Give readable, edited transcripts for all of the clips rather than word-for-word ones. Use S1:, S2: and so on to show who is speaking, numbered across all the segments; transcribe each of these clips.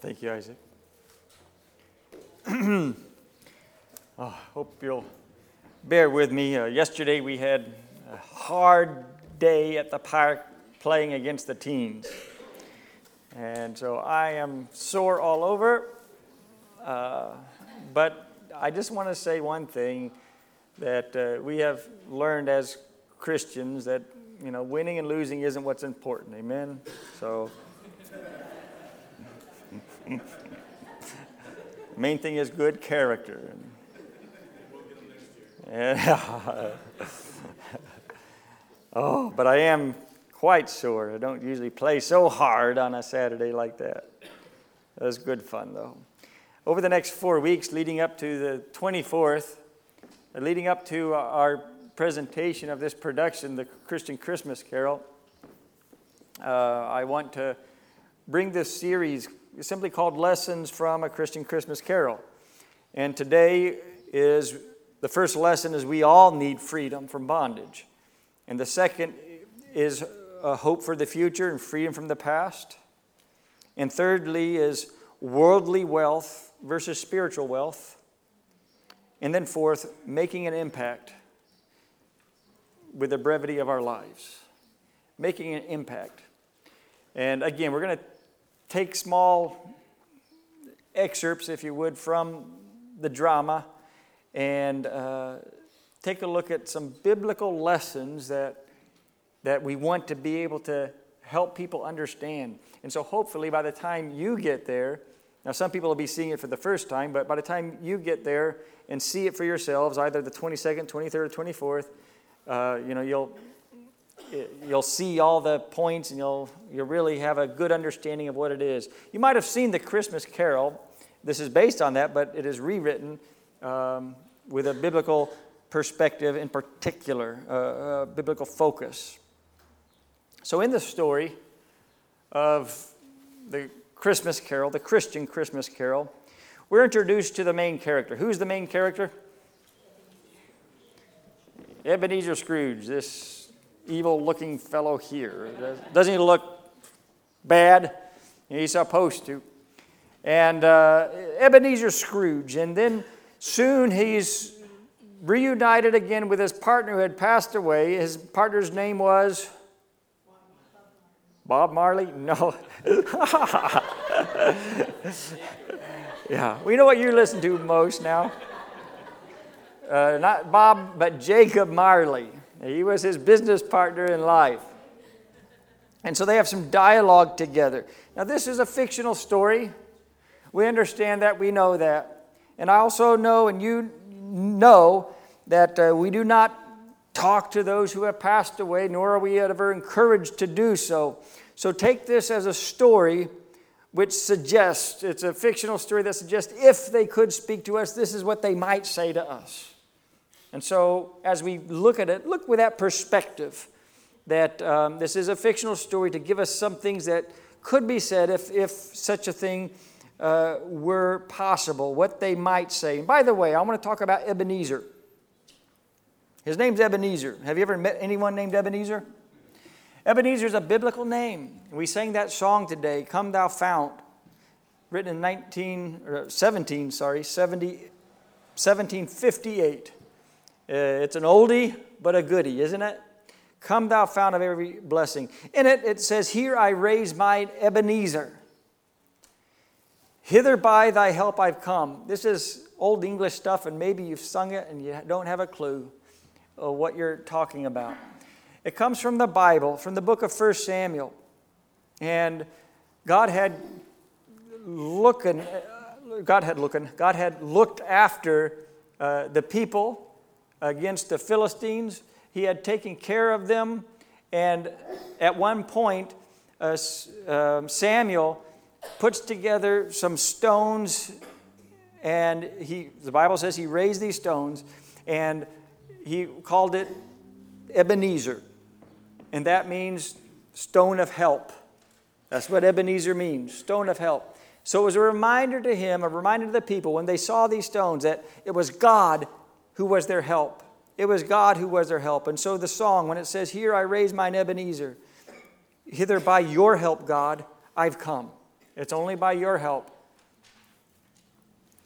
S1: Thank you, Isaac. Hope you'll bear with me. Yesterday we had a hard day at the park playing against the teens. And so I am sore all over. But I just want to say one thing, that we have learned as Christians that, winning and losing isn't what's important. Amen? So main thing is good character. But I am quite sore. I don't usually play so hard on a Saturday like that. It was good fun, though. Over the next 4 weeks, leading up to the 24th, leading up to our presentation of this production, the Christian Christmas Carol, I want to bring this series simply called Lessons from a Christian Christmas Carol. And today is the first lesson is we all need freedom from bondage. And the second is a hope for the future and freedom from the past. And thirdly is worldly wealth versus spiritual wealth. And then fourth, making an impact with the brevity of our lives. Making an impact. And again, we're going to take small excerpts, if you would, from the drama and take a look at some biblical lessons that we want to be able to help people understand. And so hopefully by the time you get there, now some people will be seeing it for the first time, but by the time you get there and see it for yourselves, either the 22nd, 23rd, or 24th, you'll see all the points and you'll really have a good understanding of what it is. You might have seen the Christmas Carol. This is based on that, but it is rewritten with a biblical perspective in particular, biblical focus. So in the story of the Christmas Carol, the Christian Christmas Carol, we're introduced to the main character. Who's the main character? Ebenezer Scrooge, this evil-looking fellow here. Doesn't he look bad? He's supposed to. And Ebenezer Scrooge, and then soon he's reunited again with his partner who had passed away. His partner's name was Bob Marley? No. Yeah, we know what you listen to most now. Not Bob, but Jacob Marley. He was his business partner in life. And so they have some dialogue together. Now, this is a fictional story. We understand that. We know that. And I also know, and you know, that we do not talk to those who have passed away, nor are we ever encouraged to do so. So take this as a story which suggests, it's a fictional story that suggests if they could speak to us, this is what they might say to us. And so as we look at it, look with that perspective that this is a fictional story to give us some things that could be said if such a thing were possible, what they might say. And by the way, I want to talk about Ebenezer. His name's Ebenezer. Have you ever met anyone named Ebenezer? Ebenezer is a biblical name. We sang that song today, Come Thou Fount, written in 1758. It's an oldie, but a goodie, isn't it? Come Thou Fount of every blessing. In it, it says, Here I raise mine Ebenezer. Hither by thy help I've come. This is old English stuff, and maybe you've sung it and you don't have a clue of what you're talking about. It comes from the Bible, from the book of 1 Samuel. And God had looked after the people against the Philistines. He had taken care of them. And at one point, Samuel puts together some stones. And the Bible says he raised these stones. And he called it Ebenezer. And that means stone of help. That's what Ebenezer means, stone of help. So it was a reminder to him, a reminder to the people when they saw these stones that it was God who was their help. It was God who was their help. And so the song, when it says, Here I raise mine Ebenezer, hither by your help, God, I've come. It's only by your help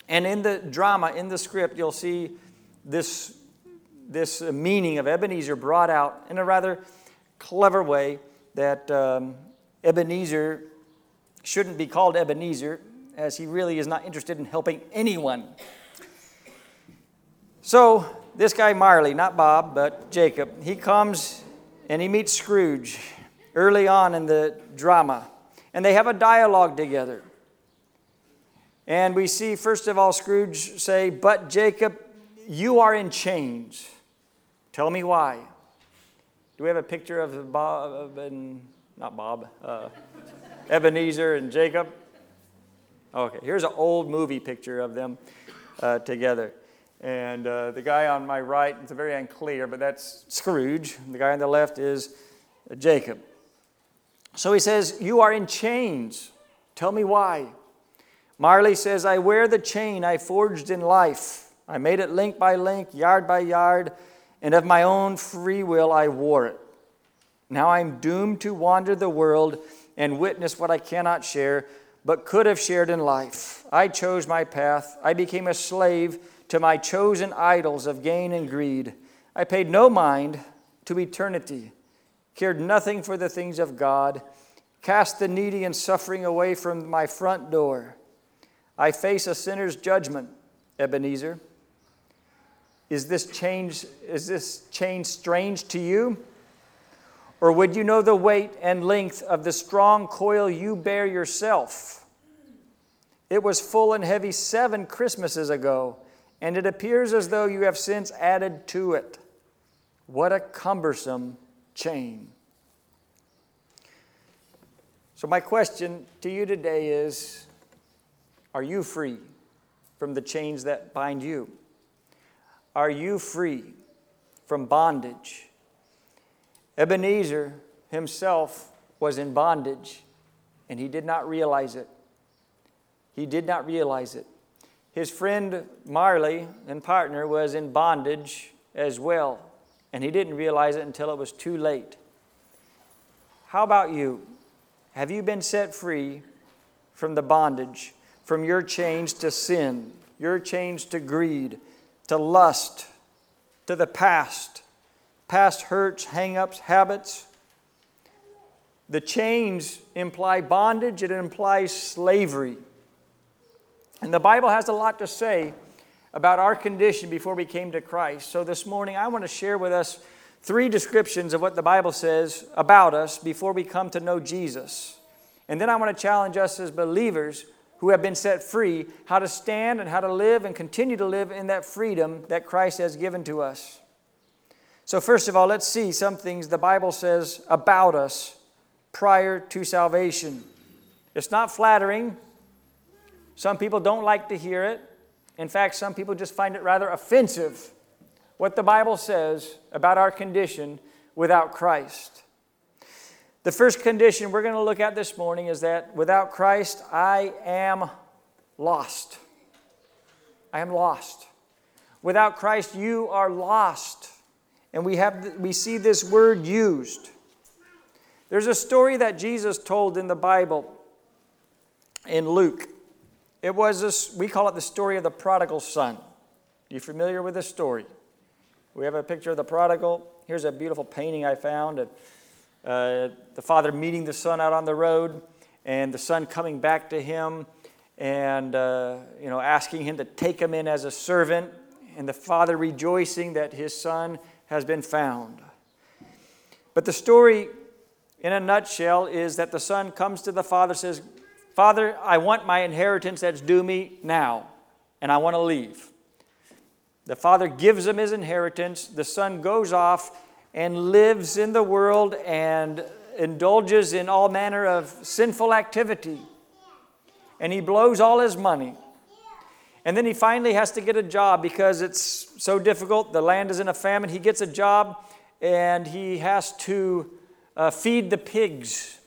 S1: And in the drama, in the script, you'll see this meaning of Ebenezer brought out in a rather clever way, that Ebenezer shouldn't be called Ebenezer, as he really is not interested in helping anyone. So this guy Marley, not Bob, but Jacob, he comes and he meets Scrooge early on in the drama. And they have a dialogue together. And we see, first of all, Scrooge say, "But Jacob, you are in chains. Tell me why." Do we have a picture of Bob and, not Bob, Ebenezer and Jacob? Okay, here's an old movie picture of them together. And the guy on my right, it's very unclear, but that's Scrooge. The guy on the left is Jacob. So he says, "You are in chains. Tell me why." Marley says, "I wear the chain I forged in life. I made it link by link, yard by yard, and of my own free will I wore it. Now I'm doomed to wander the world and witness what I cannot share, but could have shared in life. I chose my path. I became a slave to my chosen idols of gain and greed. I paid no mind to eternity, cared nothing for the things of God, cast the needy and suffering away from my front door. I face a sinner's judgment, Ebenezer. Is this chain strange to you? Or would you know the weight and length of the strong coil you bear yourself? It was full and heavy 7 Christmases ago, and it appears as though you have since added to it. What a cumbersome chain." So my question to you today is, are you free from the chains that bind you? Are you free from bondage? Ebenezer himself was in bondage, and he did not realize it. He did not realize it. His friend Marley and partner was in bondage as well, and he didn't realize it until it was too late. How about you? Have you been set free from the bondage, from your chains to sin, your chains to greed, to lust, to the past hurts, hang-ups, habits? The chains imply bondage, it implies slavery. And the Bible has a lot to say about our condition before we came to Christ. So this morning I want to share with us 3 descriptions of what the Bible says about us before we come to know Jesus. And then I want to challenge us as believers who have been set free, how to stand and how to live and continue to live in that freedom that Christ has given to us. So first of all, let's see some things the Bible says about us prior to salvation. It's not flattering. Some people don't like to hear it. In fact, some people just find it rather offensive what the Bible says about our condition without Christ. The first condition we're going to look at this morning is that without Christ, I am lost. I am lost. Without Christ, you are lost. And we see this word used. There's a story that Jesus told in the Bible in Luke. It was we call it the story of the prodigal son. Are you familiar with this story? We have a picture of the prodigal. Here's a beautiful painting I found. The father meeting the son out on the road, and the son coming back to him and asking him to take him in as a servant, and the father rejoicing that his son has been found. But the story in a nutshell is that the son comes to the father and says, "Father, I want my inheritance that's due me now, and I want to leave." The father gives him his inheritance. The son goes off and lives in the world and indulges in all manner of sinful activity. And he blows all his money. And then he finally has to get a job because it's so difficult. The land is in a famine. He gets a job and he has to feed the pigs.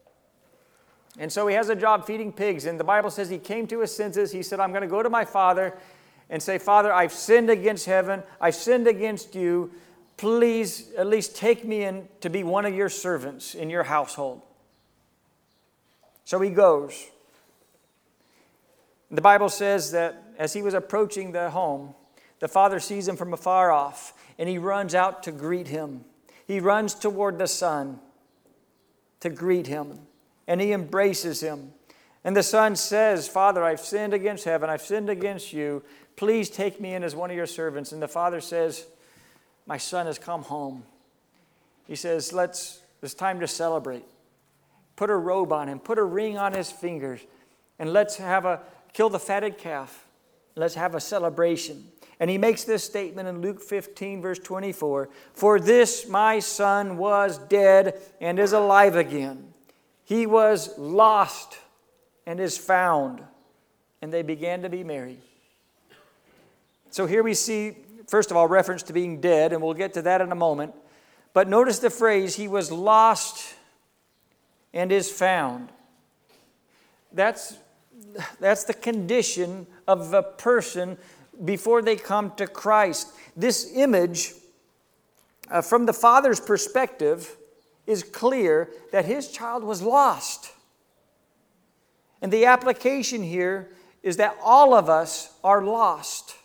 S1: And so he has a job feeding pigs. And the Bible says he came to his senses. He said, "I'm going to go to my father and say, 'Father, I've sinned against heaven. I've sinned against you. Please at least take me in to be one of your servants in your household.'" So he goes. The Bible says that as he was approaching the home, the father sees him from afar off, and he runs out to greet him. He runs toward the son to greet him, and he embraces him. And the son says, "Father, I've sinned against heaven. I've sinned against you. Please take me in as one of your servants." And the father says, "My son has come home." He says, it's time to celebrate. Put a robe on him. Put a ring on his fingers. And let's kill the fatted calf. Let's have a celebration. And he makes this statement in Luke 15, verse 24. "For this my son was dead and is alive again. He was lost and is found." And they began to be merry. So here we see, first of all, reference to being dead, and we'll get to that in a moment. But notice the phrase, "he was lost and is found." That's the condition of a person before they come to Christ. This image, from the father's perspective, is clear that his child was lost. And the application here is that all of us are lost.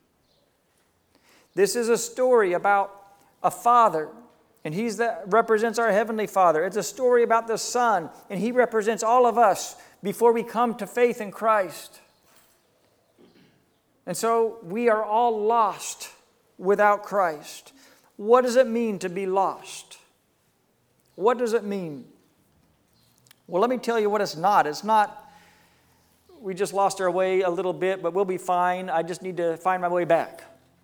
S1: This is a story about a father, and he represents our Heavenly Father. It's a story about the Son, and he represents all of us before we come to faith in Christ. And so we are all lost without Christ. What does it mean to be lost? What does it mean? Well, let me tell you what it's not. It's not, we just lost our way a little bit, but we'll be fine. I just need to find my way back.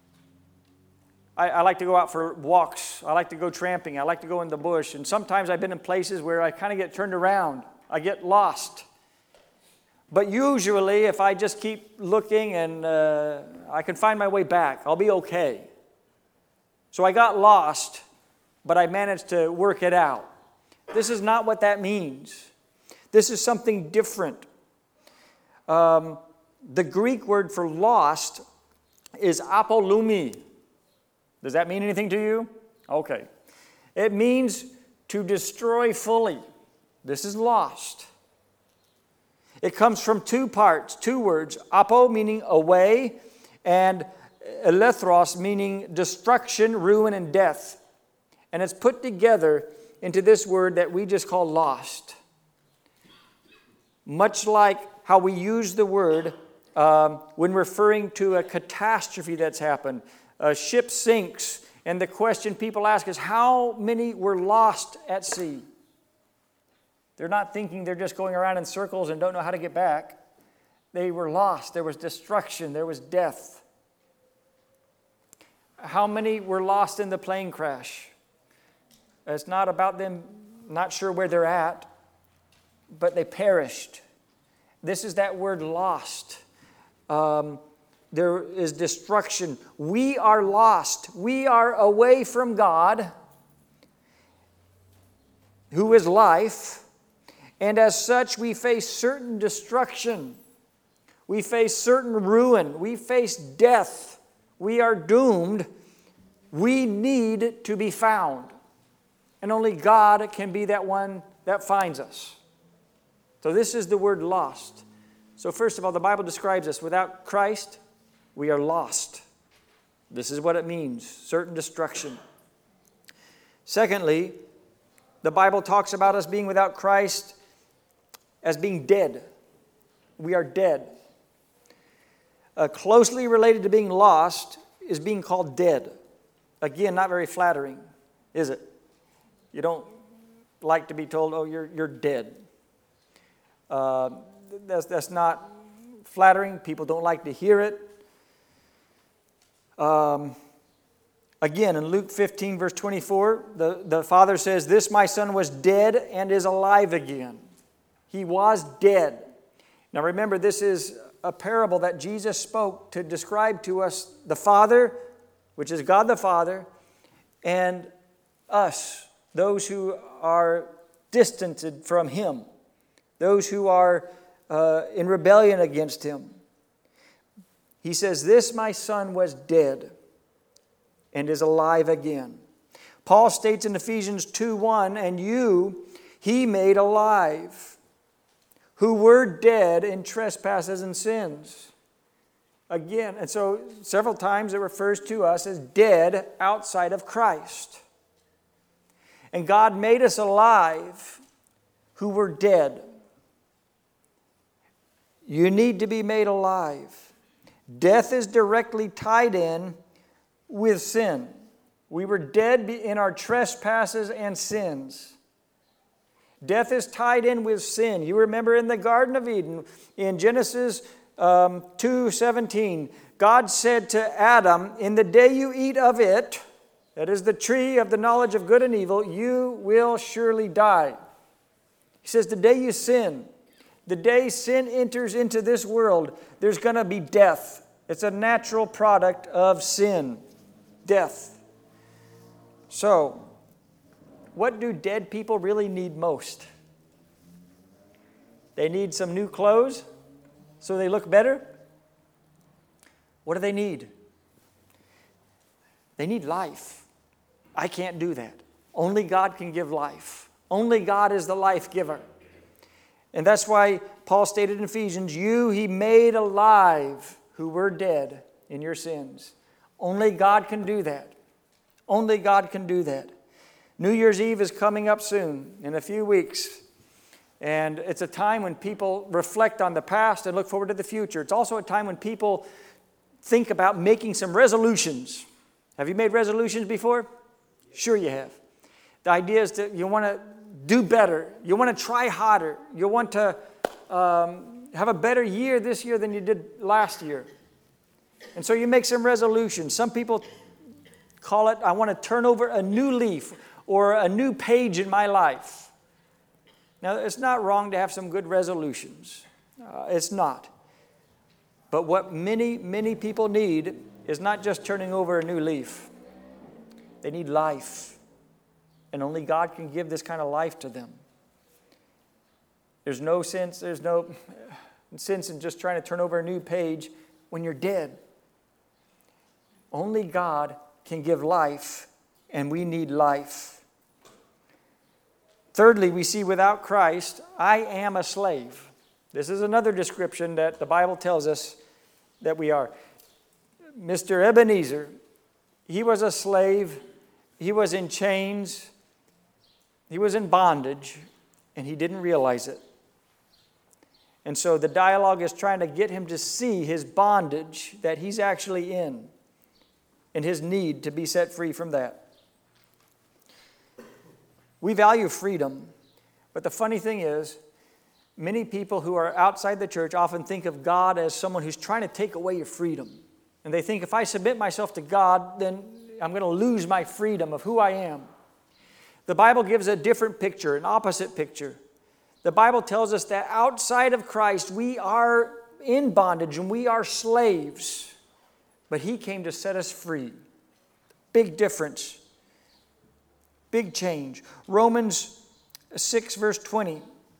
S1: I like to go out for walks. I like to go tramping. I like to go in the bush. And sometimes I've been in places where I kind of get turned around. I get lost. But usually, if I just keep looking and I can find my way back, I'll be okay. So I got lost, but I managed to work it out. This is not what that means. This is something different. The Greek word for lost is apolumi. Does that mean anything to you? Okay. It means to destroy fully. This is lost. It comes from two parts, two words. Apo meaning away, and elethros meaning destruction, ruin, and death. And it's put together into this word that we just call lost. Much like how we use the word when referring to a catastrophe that's happened. A ship sinks, and the question people ask is, how many were lost at sea? They're not thinking they're just going around in circles and don't know how to get back. They were lost. There was destruction. There was death. How many were lost in the plane crash? It's not about them not sure where they're at, but they perished. This is that word lost. There is destruction. We are lost. We are away from God, who is life, and as such we face certain destruction. We face certain ruin. We face death. We are doomed. We need to be found. And only God can be that one that finds us. So this is the word lost. So first of all, the Bible describes us. Without Christ, we are lost. This is what it means, certain destruction. Secondly, the Bible talks about us being without Christ as being dead. We are dead. Closely related to being lost is being called dead. Again, not very flattering, is it? You don't like to be told, "Oh, you're dead." That's not flattering. People don't like to hear it. Again, in Luke 15, verse 24, the father says, "This my son was dead and is alive again." He was dead. Now remember, this is a parable that Jesus spoke to describe to us the Father, which is God the Father, and us, those who are distanced from Him, those who are in rebellion against Him. He says, "This my son was dead and is alive again." Paul states in Ephesians 2:1, "And you He made alive, who were dead in trespasses and sins. Again, and so several times it refers to us as dead outside of Christ. And God made us alive who were dead. You need to be made alive. Death is directly tied in with sin. We were dead in our trespasses and sins. Death is tied in with sin. You remember in the Garden of Eden, in Genesis 2:17, God said to Adam, "In the day you eat of it," that is the tree of the knowledge of good and evil, "you will surely die." He says, the day you sin, the day sin enters into this world, there's going to be death. It's a natural product of sin, death. So, what do dead people really need most? They need some new clothes so they look better? What do they need? They need life. I can't do that. Only God can give life. Only God is the life giver. And that's why Paul stated in Ephesians, "You he made alive who were dead in your sins." Only God can do that. Only God can do that. New Year's Eve is coming up soon, in a few weeks. And it's a time when people reflect on the past and look forward to the future. It's also a time when people think about making some resolutions. Have you made resolutions before? Sure you have. The idea is that you want to do better. You want to try harder. You want to have a better year this year than you did last year. And so you make some resolutions. Some people call it, "I want to turn over a new leaf," or a new page in my life. Now, it's not wrong to have some good resolutions. It's not. But what many, many people need is not just turning over a new leaf. They need life. And only God can give this kind of life to them. There's no sense in just trying to turn over a new page when you're dead. Only God can give life, and we need life. Thirdly, we see without Christ, I am a slave. This is another description that the Bible tells us that we are. Mr. Ebenezer, he was a slave. He was in chains. He was in bondage, and he didn't realize it. And so the dialogue is trying to get him to see his bondage that he's actually in and his need to be set free from that. We value freedom, but the funny thing is, many people who are outside the church often think of God as someone who's trying to take away your freedom. And they think if I submit myself to God, then I'm going to lose my freedom of who I am. The Bible gives a different picture, an opposite picture. The Bible tells us that outside of Christ, we are in bondage and we are slaves. But He came to set us free. Big difference. Big change. Romans 6 verse 20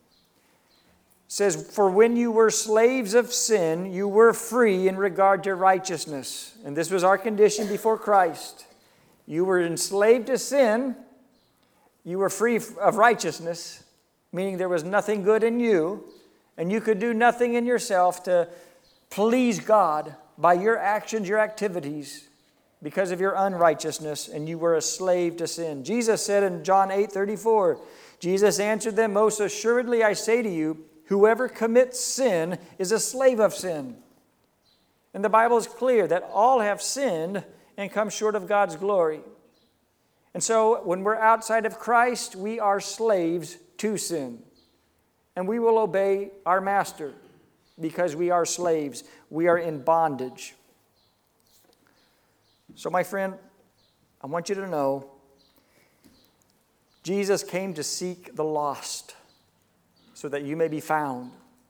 S1: says, "For when you were slaves of sin, you were free in regard to righteousness." And this was our condition before Christ. You were enslaved to sin. You were free of righteousness, meaning there was nothing good in you, and you could do nothing in yourself to please God by your actions, your activities, because of your unrighteousness, and you were a slave to sin. Jesus said in John 8:34, Jesus answered them, "Most assuredly I say to you, whoever commits sin is a slave of sin." And the Bible is clear that all have sinned and come short of God's glory. And so when we're outside of Christ, we are slaves to sin. And we will obey our master because we are slaves. We are in bondage. So my friend, I want you to know Jesus came to seek the lost so that you may be found.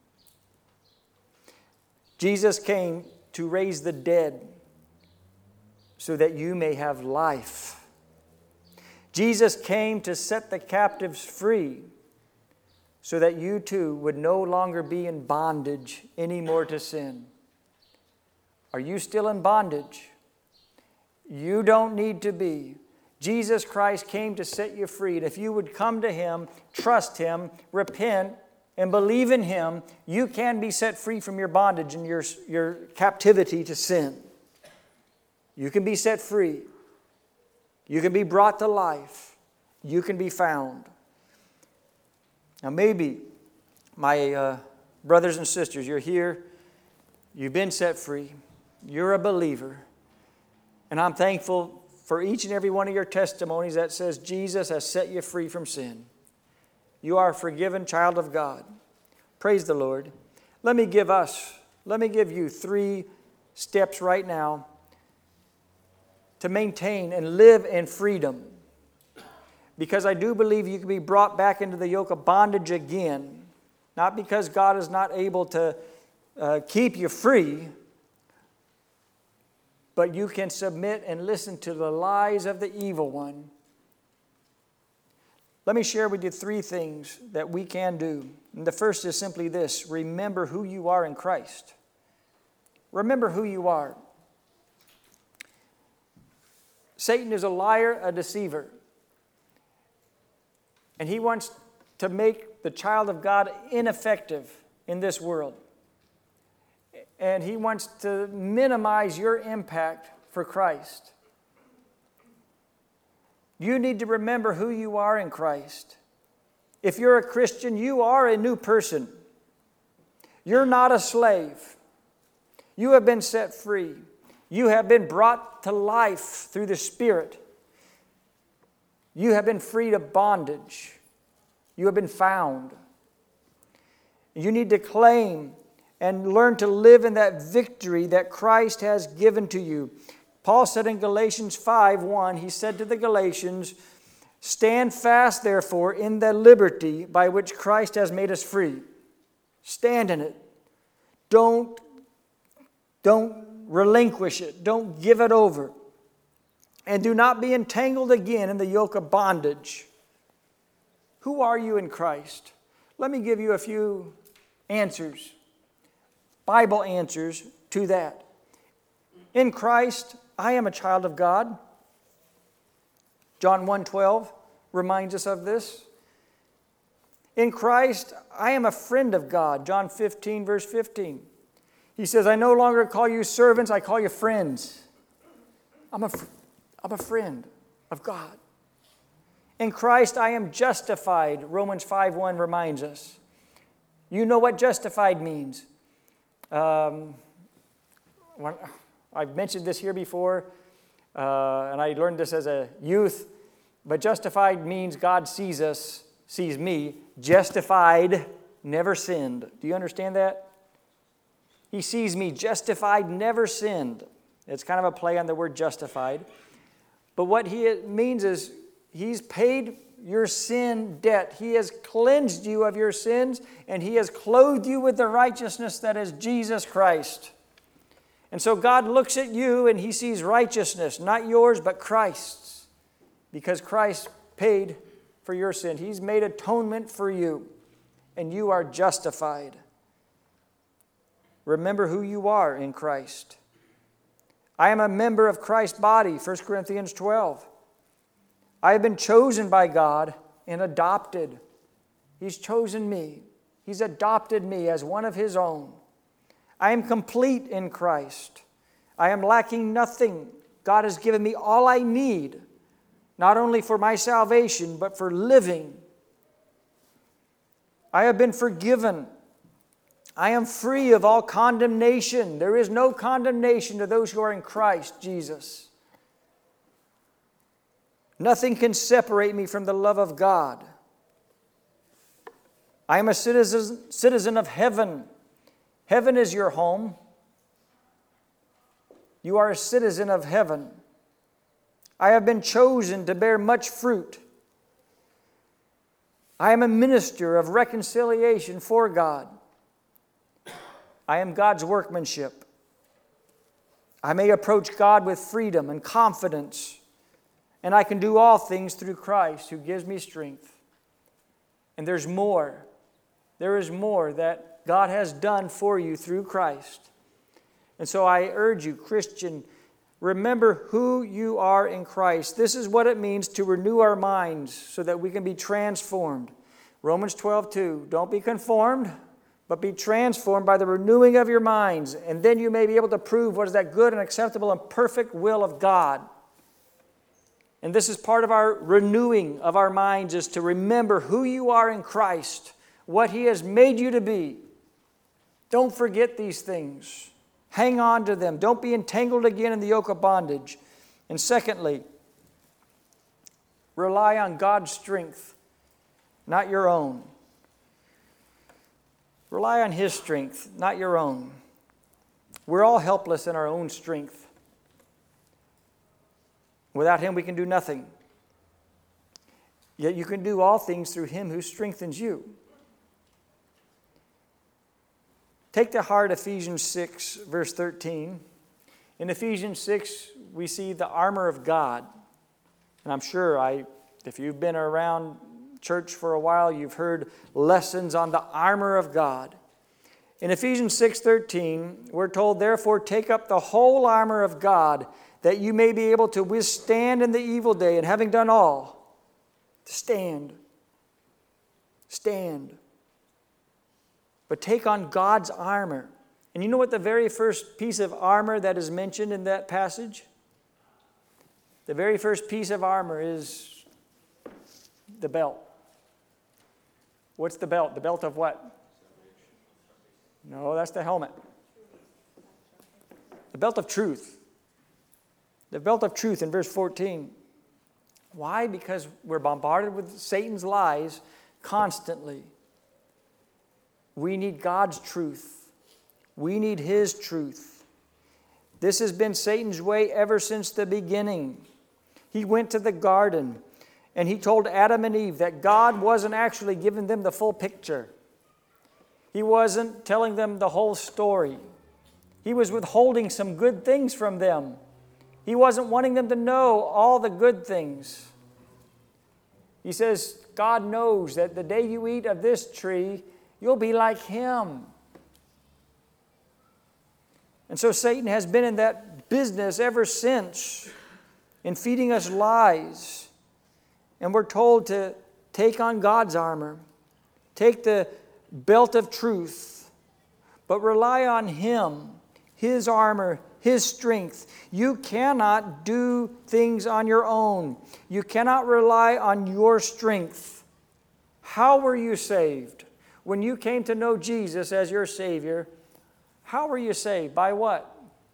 S1: Jesus came to raise the dead so that you may have life. Jesus came to set the captives free so that you too would no longer be in bondage anymore to sin. Are you still in bondage? You don't need to be. Jesus Christ came to set you free. And if you would come to Him, trust Him, repent, and believe in Him, you can be set free from your bondage and your captivity to sin. You can be set free. You can be brought to life. You can be found. Now maybe, my brothers and sisters, you're here. You've been set free. You're a believer. And I'm thankful for each and every one of your testimonies that says Jesus has set you free from sin. You are a forgiven child of God. Praise the Lord. Let me give you 3 steps right now to maintain and live in freedom. Because I do believe you can be brought back into the yoke of bondage again. Not because God is not able to keep you free, but you can submit and listen to the lies of the evil one. Let me share with you 3 things that we can do. And the first is simply this: remember who you are in Christ. Remember who you are. Satan is a liar, a deceiver. And he wants to make the child of God ineffective in this world. And he wants to minimize your impact for Christ. You need to remember who you are in Christ. If you're a Christian, you are a new person. You're not a slave. You have been set free. You have been brought to life through the Spirit. You have been freed of bondage. You have been found. You need to claim and learn to live in that victory that Christ has given to you. Paul said in Galatians 5:1, he said to the Galatians, "Stand fast, therefore, in the liberty by which Christ has made us free." Stand in it. Don't relinquish it. Don't give it over. And do not be entangled again in the yoke of bondage. Who are you in Christ? Let me give you a few answers, Bible answers to that. In Christ, I am a child of God. John 1:12 reminds us of this. In Christ, I am a friend of God. John 15, verse 15. He says, "I no longer call you servants, I call you friends." I'm a friend of God. In Christ, I am justified. Romans 5:1 reminds us. You know what justified means. I've mentioned this here before, and I learned this as a youth, but justified means God sees us, sees me, justified, never sinned. Do you understand that? He sees me justified, never sinned. It's kind of a play on the word justified. But what he means is He's paid your sin debt. He has cleansed you of your sins, and He has clothed you with the righteousness that is Jesus Christ. And so God looks at you and He sees righteousness, not yours, but Christ's. Because Christ paid for your sin. He's made atonement for you, and you are justified. Remember who you are in Christ. I am a member of Christ's body, 1 Corinthians 12. I have been chosen by God and adopted. He's chosen me. He's adopted me as one of His own. I am complete in Christ. I am lacking nothing. God has given me all I need, not only for my salvation, but for living. I have been forgiven. I am free of all condemnation. There is no condemnation to those who are in Christ Jesus. Nothing can separate me from the love of God. I am a citizen of heaven. Heaven is your home. You are a citizen of heaven. I have been chosen to bear much fruit. I am a minister of reconciliation for God. I am God's workmanship. I may approach God with freedom and confidence, and I can do all things through Christ who gives me strength. And there's more. There is more that God has done for you through Christ. And so I urge you, Christian, remember who you are in Christ. This is what it means to renew our minds so that we can be transformed. Romans 12:2, don't be conformed, but be transformed by the renewing of your minds, and then you may be able to prove what is that good and acceptable and perfect will of God. And this is part of our renewing of our minds, is to remember who you are in Christ, what He has made you to be. Don't forget these things. Hang on to them. Don't be entangled again in the yoke of bondage. And secondly, rely on God's strength, not your own. Rely on His strength, not your own. We're all helpless in our own strength. Without Him, we can do nothing. Yet you can do all things through Him who strengthens you. Take to heart Ephesians 6, verse 13. In Ephesians 6, we see the armor of God. And I'm sure if you've been around church for a while, you've heard lessons on the armor of God. In Ephesians 6:13, we're told, therefore, take up the whole armor of God, that you may be able to withstand in the evil day, and having done all, stand. Stand. But take on God's armor. And you know what the very first piece of armor that is mentioned in that passage? The very first piece of armor is the belt. What's the belt? The belt of what? No, that's the helmet. The belt of truth. The belt of truth in verse 14. Why? Because we're bombarded with Satan's lies constantly. We need God's truth. We need His truth. This has been Satan's way ever since the beginning. He went to the garden and he told Adam and Eve that God wasn't actually giving them the full picture. He wasn't telling them the whole story. He was withholding some good things from them. He wasn't wanting them to know all the good things. He says, God knows that the day you eat of this tree, you'll be like Him. And so Satan has been in that business ever since, in feeding us lies. And we're told to take on God's armor, take the belt of truth, but rely on Him, His armor, His strength. You cannot do things on your own. You cannot rely on your strength. How were you saved? When you came to know Jesus as your Savior, how were you saved? By what?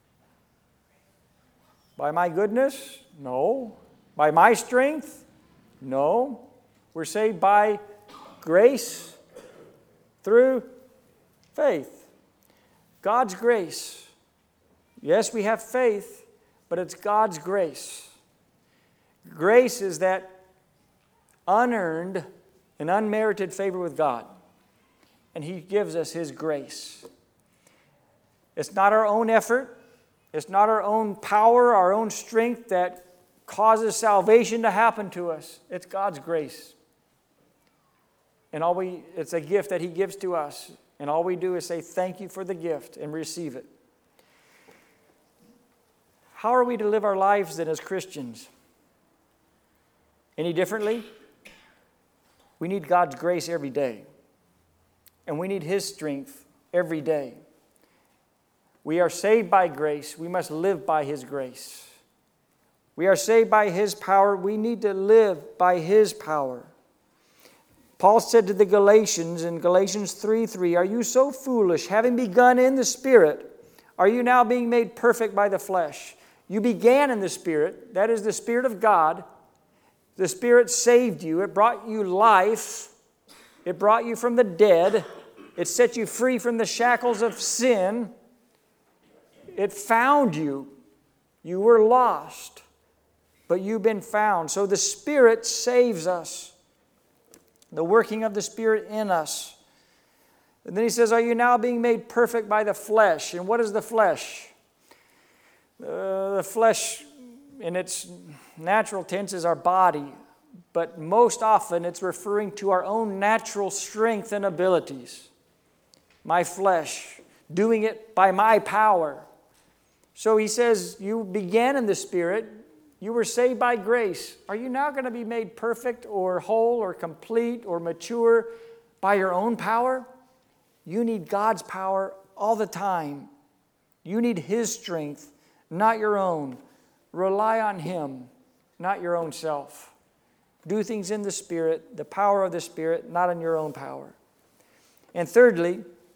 S1: By my goodness? No. By my strength? No. We're saved by grace through faith. God's grace. Yes, we have faith, but it's God's grace. Grace is that unearned and unmerited favor with God. And He gives us His grace. It's not our own effort. It's not our own power, our own strength that causes salvation to happen to us. It's God's grace. And it's a gift that He gives to us. And all we do is say thank you for the gift and receive it. How are we to live our lives then as Christians? Any differently? We need God's grace every day. And we need His strength every day. We are saved by grace. We must live by His grace. We are saved by His power. We need to live by His power. Paul said to the Galatians in Galatians 3:3, are you so foolish, having begun in the Spirit, are you now being made perfect by the flesh? You began in the Spirit. That is the Spirit of God. The Spirit saved you. It brought you life. It brought you from the dead. It set you free from the shackles of sin. It found you. You were lost, but you've been found. So the Spirit saves us. The working of the Spirit in us. And then he says, are you now being made perfect by the flesh? And what is the flesh? The flesh in its natural tense is our body. But most often it's referring to our own natural strength and abilities. My flesh, doing it by my power. So he says, you began in the Spirit. You were saved by grace. Are you now going to be made perfect or whole or complete or mature by your own power? You need God's power all the time. You need His strength, not your own. Rely on Him, not your own self. Do things in the Spirit, the power of the Spirit, not in your own power. And thirdly,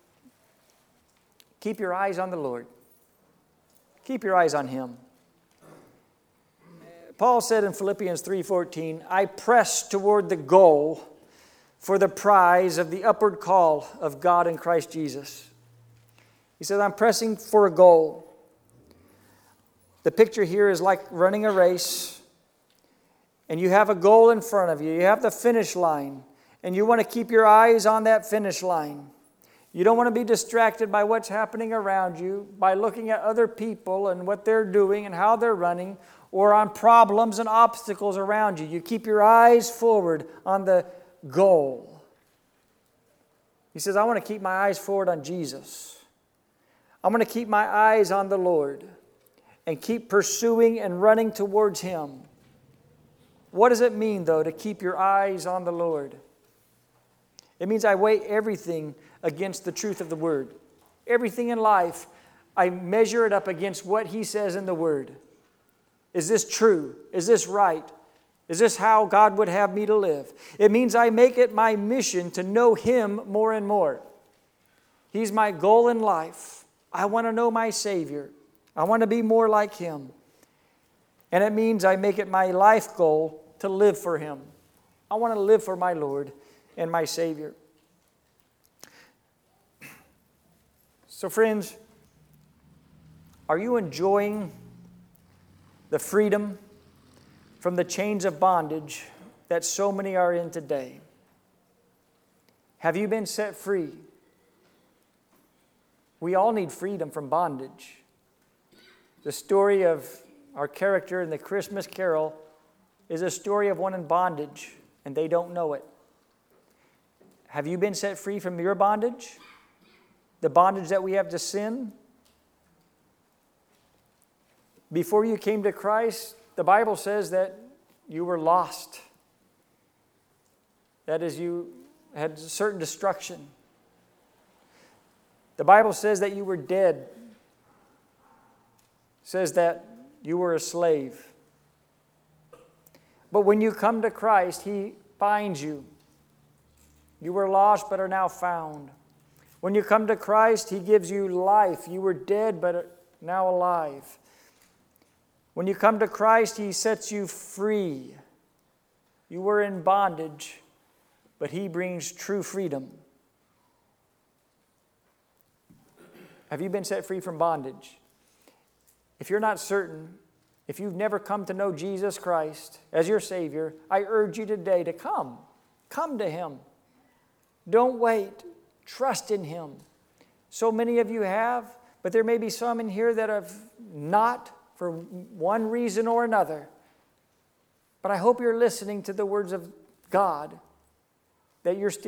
S1: keep your eyes on the Lord. Keep your eyes on Him. Paul said in Philippians 3:14, I press toward the goal for the prize of the upward call of God in Christ Jesus. He said, I'm pressing for a goal. The picture here is like running a race, and you have a goal in front of you. You have the finish line, and you want to keep your eyes on that finish line. You don't want to be distracted by what's happening around you, by looking at other people and what they're doing and how they're running, or on problems and obstacles around you. You keep your eyes forward on the goal. He says, I want to keep my eyes forward on Jesus. I'm going to keep my eyes on the Lord and keep pursuing and running towards Him. What does it mean, though, to keep your eyes on the Lord? It means I weigh everything against the truth of the Word. Everything in life, I measure it up against what He says in the Word. Is this true? Is this right? Is this how God would have me to live? It means I make it my mission to know Him more and more. He's my goal in life. I want to know my Savior. I want to be more like Him. And it means I make it my life goal to live for Him. I want to live for my Lord and my Savior. So friends, are you enjoying the freedom from the chains of bondage that so many are in today? Have you been set free? We all need freedom from bondage. The story of our character in the Christmas Carol is a story of one in bondage, and they don't know it. Have you been set free from your bondage? The bondage that we have to sin? Before you came to Christ, the Bible says that you were lost. That is, you had certain destruction. The Bible says that you were dead. It says that you were a slave. But when you come to Christ, He finds you. You were lost but are now found. When you come to Christ, He gives you life. You were dead but are now alive. When you come to Christ, He sets you free. You were in bondage, but He brings true freedom. Have you been set free from bondage? If you're not certain, if you've never come to know Jesus Christ as your Savior, I urge you today to come. Come to Him. Don't wait. Trust in Him. So many of you have, but there may be some in here that have not, for one reason or another. But I hope you're listening to the words of God, that you're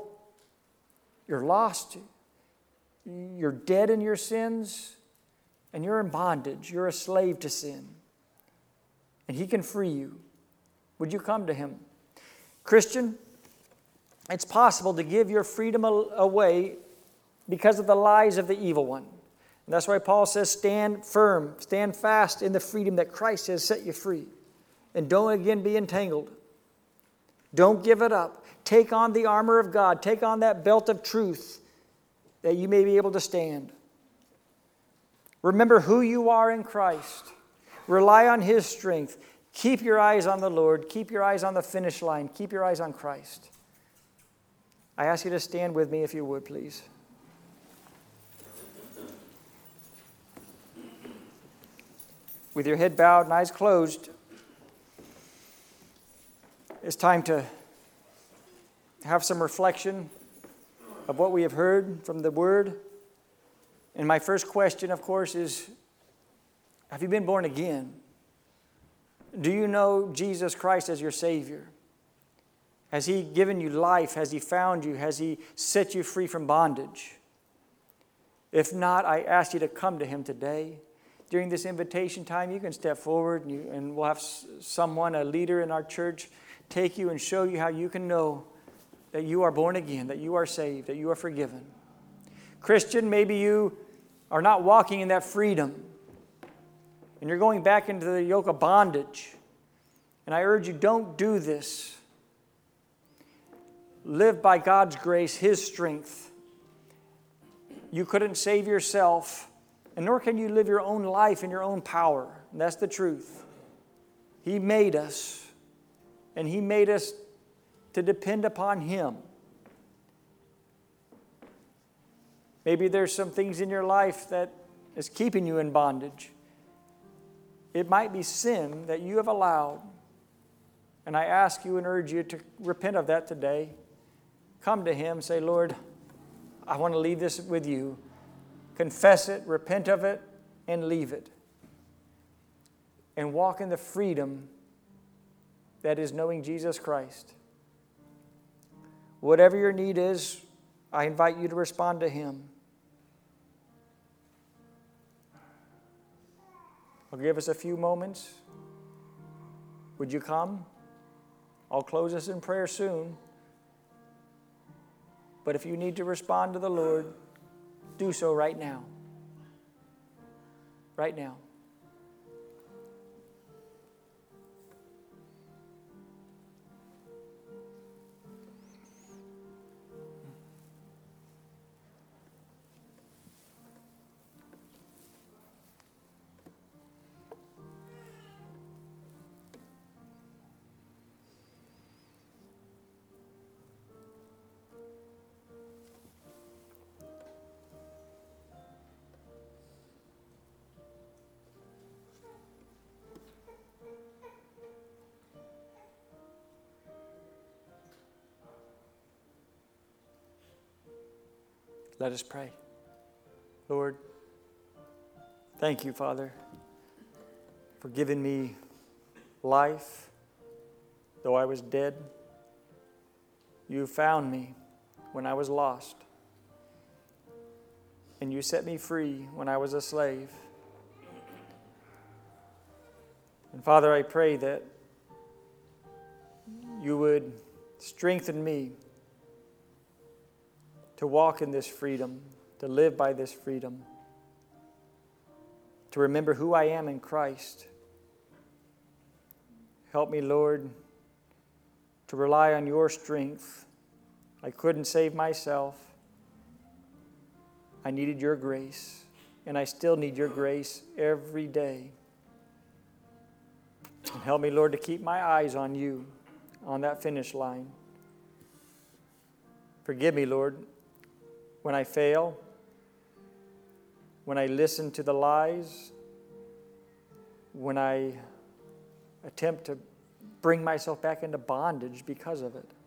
S1: lost, you're dead in your sins, and you're in bondage. You're a slave to sin. And He can free you. Would you come to Him? Christian, it's possible to give your freedom away because of the lies of the evil one. And that's why Paul says, stand firm, stand fast in the freedom that Christ has set you free. And don't again be entangled. Don't give it up. Take on the armor of God. Take on that belt of truth that you may be able to stand. Remember who you are in Christ. Rely on His strength. Keep your eyes on the Lord. Keep your eyes on the finish line. Keep your eyes on Christ. I ask you to stand with me if you would, please. With your head bowed and eyes closed, it's time to have some reflection of what we have heard from the Word. And my first question, of course, is, have you been born again? Do you know Jesus Christ as your Savior? Has He given you life? Has He found you? Has He set you free from bondage? If not, I ask you to come to Him today. during this invitation time, you can step forward and we'll have someone, a leader in our church, take you and show you how you can know that you are born again, that you are saved, that you are forgiven. Christian, maybe you are not walking in that freedom and you're going back into the yoke of bondage. And I urge you, don't do this. Live by God's grace, His strength. You couldn't save yourself, and nor can you live your own life in your own power. And that's the truth. He made us, and He made us to depend upon Him. Maybe there's some things in your life that is keeping you in bondage. It might be sin that you have allowed. And I ask you and urge you to repent of that today. Come to Him, say, Lord, I want to leave this with you. Confess it, repent of it, and leave it. And walk in the freedom that is knowing Jesus Christ. Whatever your need is, I invite you to respond to Him. I'll give us a few moments. Would you come? I'll close us in prayer soon. But if you need to respond to the Lord, do so right now. Right now. Let us pray. Lord, thank you, Father, for giving me life. Though I was dead, you found me when I was lost. And you set me free when I was a slave. And Father, I pray that you would strengthen me to walk in this freedom, to live by this freedom, to remember who I am in Christ. Help me, Lord, to rely on your strength. I couldn't save myself. I needed your grace, and I still need your grace every day. And help me, Lord, to keep my eyes on you, on that finish line. Forgive me, Lord, when I fail, when I listen to the lies, when I attempt to bring myself back into bondage because of it.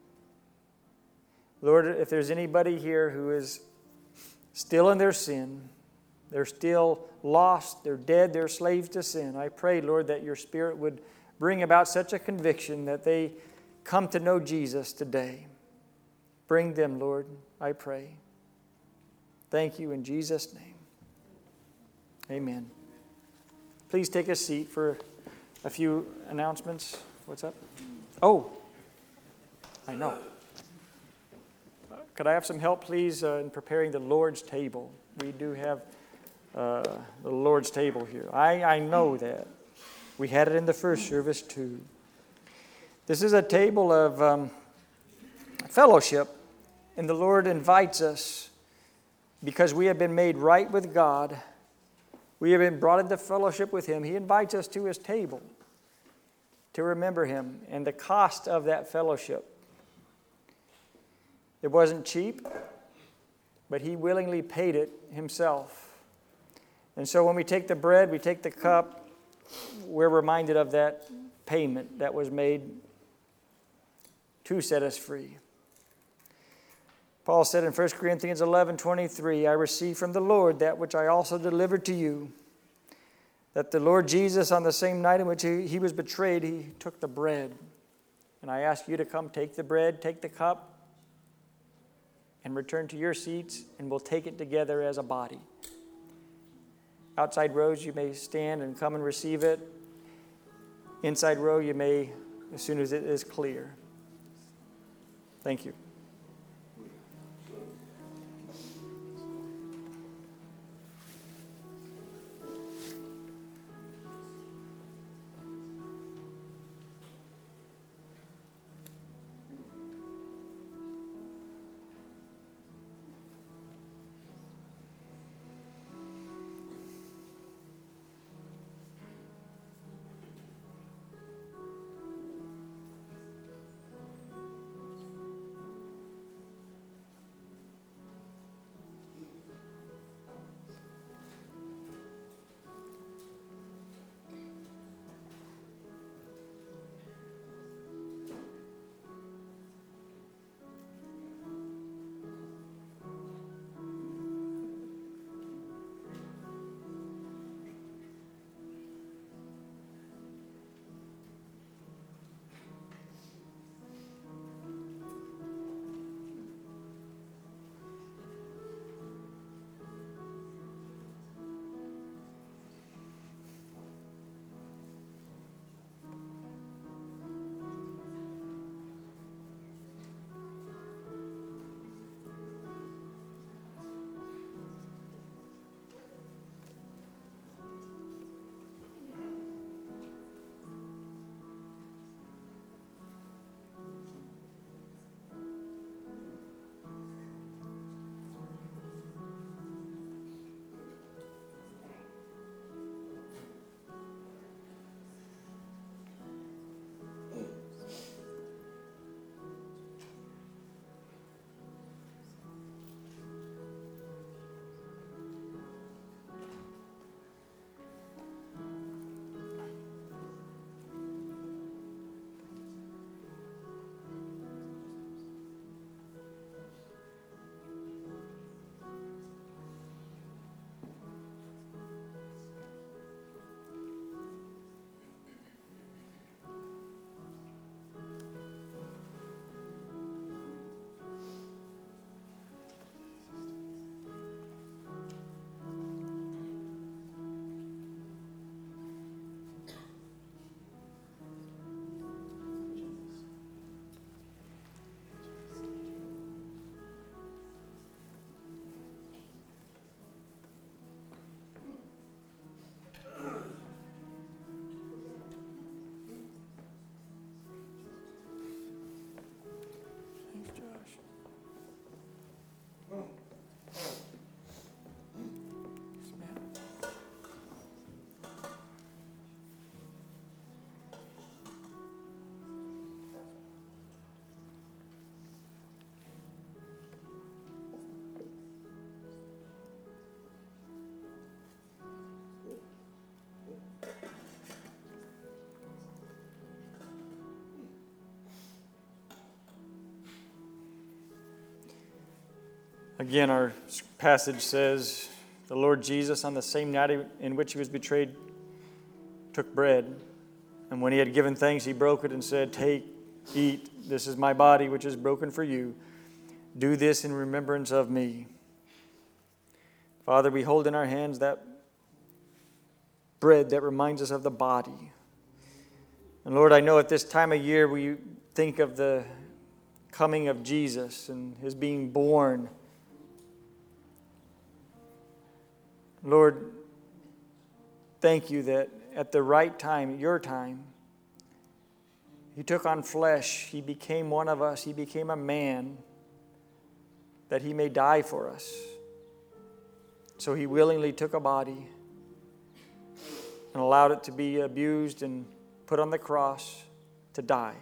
S1: Lord, if there's anybody here who is still in their sin, they're still lost, they're dead, they're slaves to sin, I pray, Lord, that your Spirit would bring about such a conviction that they come to know Jesus today. Bring them, Lord, I pray. Thank you in Jesus' name. Amen. Please take a seat for a few announcements. What's up? Oh, I know. Could I have some help, please, in preparing the Lord's table? We do have the Lord's table here. I know that. We had it in the first service, too. This is a table of fellowship, and the Lord invites us because we have been made right with God. We have been brought into fellowship with Him. He invites us to His table to remember Him and the cost of that fellowship. It wasn't cheap, but He willingly paid it Himself. And so when we take the bread, we take the cup, we're reminded of that payment that was made to set us free. Paul said in 1 Corinthians 11:23, I received from the Lord that which I also delivered to you, that the Lord Jesus, on the same night in which he was betrayed, He took the bread. And I ask you to come take the bread, take the cup, and return to your seats, and we'll take it together as a body. Outside rows, you may stand and come and receive it. Inside row, you may, as soon as it is clear. Thank you. Again, our passage says, the Lord Jesus, on the same night in which he was betrayed, took bread. And when he had given thanks, he broke it and said, "Take, eat, this is my body, which is broken for you. Do this in remembrance of me." Father, we hold in our hands that bread that reminds us of the body. And Lord, I know at this time of year we think of the coming of Jesus and his being born. Lord, thank you that at the right time, at your time, he took on flesh. He became one of us. He became a man that he may die for us. So he willingly took a body and allowed it to be abused and put on the cross to die,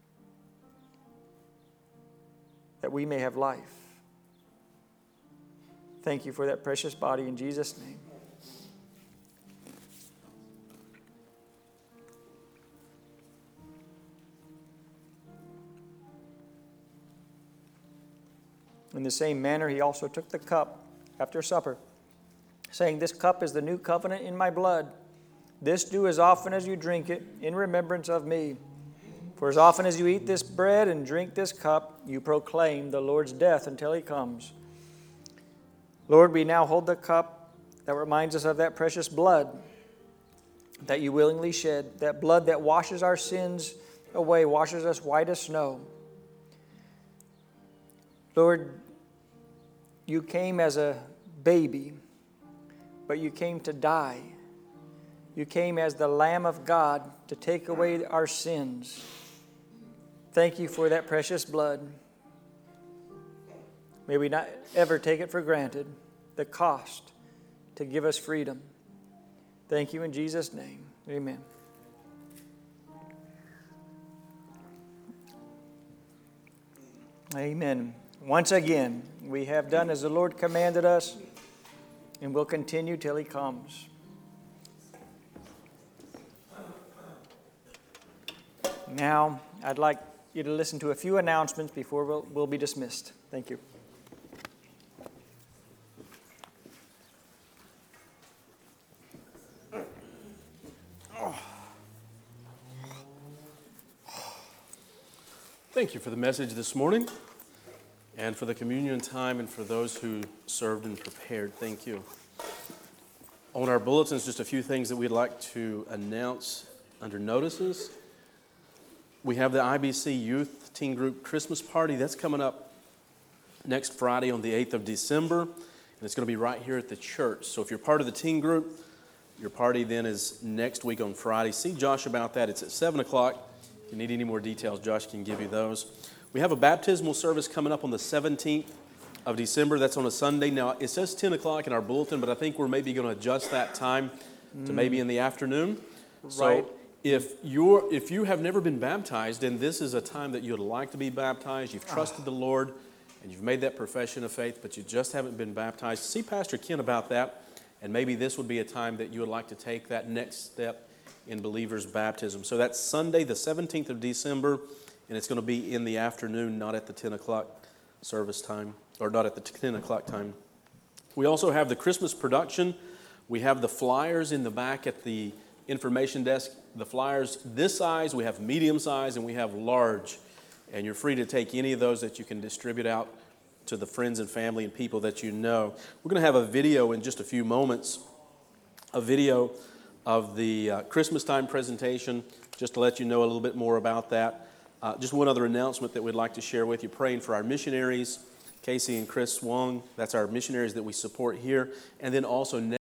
S1: that we may have life. Thank you for that precious body in Jesus' name. In the same manner, he also took the cup after supper, saying, "This cup is the new covenant in my blood. This do as often as you drink it in remembrance of me. For as often as you eat this bread and drink this cup, you proclaim the Lord's death until he comes." Lord, we now hold the cup That reminds us of that precious blood that you willingly shed, that blood that washes our sins away, washes us white as snow. Lord, you came as a baby, but you came to die. You came as the Lamb of God to take away our sins. Thank you for that precious blood. May we not ever take it for granted, the cost to give us freedom. Thank you in Jesus' name. Amen. Amen. Once again, we have done as the Lord commanded us, and will continue till He comes. Now, I'd like you to listen to a few announcements before we'll be dismissed. Thank you.
S2: Thank you for the message this morning, and for the communion time, and for those who served and prepared. Thank you. On our bulletins, just a few things that we'd like to announce under notices. We have the IBC Youth Teen Group Christmas Party. That's coming up next Friday on the 8th of December, and it's going to be right here at the church. So if you're part of the teen group, your party then is next week on Friday. See Josh about that. It's at 7 o'clock. If you need any more details, Josh can give you those. We have a baptismal service coming up on the 17th of December. That's on a Sunday. Now, it says 10 o'clock in our bulletin, but I think we're maybe going to adjust that time to maybe in the afternoon.
S1: Right.
S2: So if you have never been baptized, and this is a time that you'd like to be baptized, you've trusted the Lord, and you've made that profession of faith, but you just haven't been baptized, see Pastor Ken about that, and maybe this would be a time that you would like to take that next step in believers' baptism. So that's Sunday, the 17th of December, and it's going to be in the afternoon, not at the 10 o'clock service time, or not at the 10 o'clock time. We also have the Christmas production. We have the flyers in the back at the information desk. The flyers this size, we have medium size, and we have large. And you're free to take any of those that you can distribute out to the friends and family and people that you know. We're going to have a video in just a few moments, a video of the Christmas time presentation, just to let you know a little bit more about that. Just one other announcement that we'd like to share with you, praying for our missionaries, Casey and Chris Wong. That's our missionaries that we support here. And then also